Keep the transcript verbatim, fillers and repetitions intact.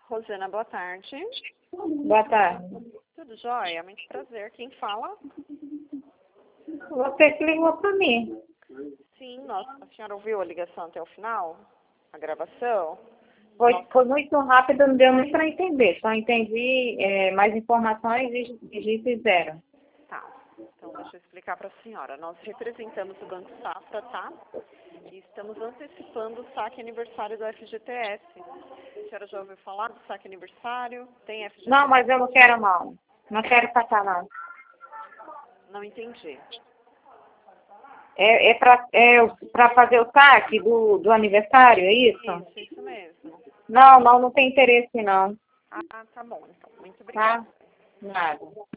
Rosana, boa tarde. Boa tarde. Tudo jóia? Muito prazer. Quem fala? Você que ligou para mim. Sim, nossa, a senhora ouviu a ligação até o final? A gravação? Foi, Nossa. foi muito rápido, não deu nem para entender. Só entendi é, mais informações e digite zero. Tá. Então, deixa eu explicar para a senhora. Nós representamos o Banco Safra, tá? E estamos antecipando o saque aniversário do F G T S. A senhora já ouviu falar do saque aniversário? Tem F G T S? Não, mas eu não quero não. Não quero sacar não. Não entendi. É, é para é pra fazer o saque do, do aniversário, é isso? Isso, isso mesmo. Não, não, não tem interesse não. Ah, tá bom, então. Muito Tá? obrigada. Nada.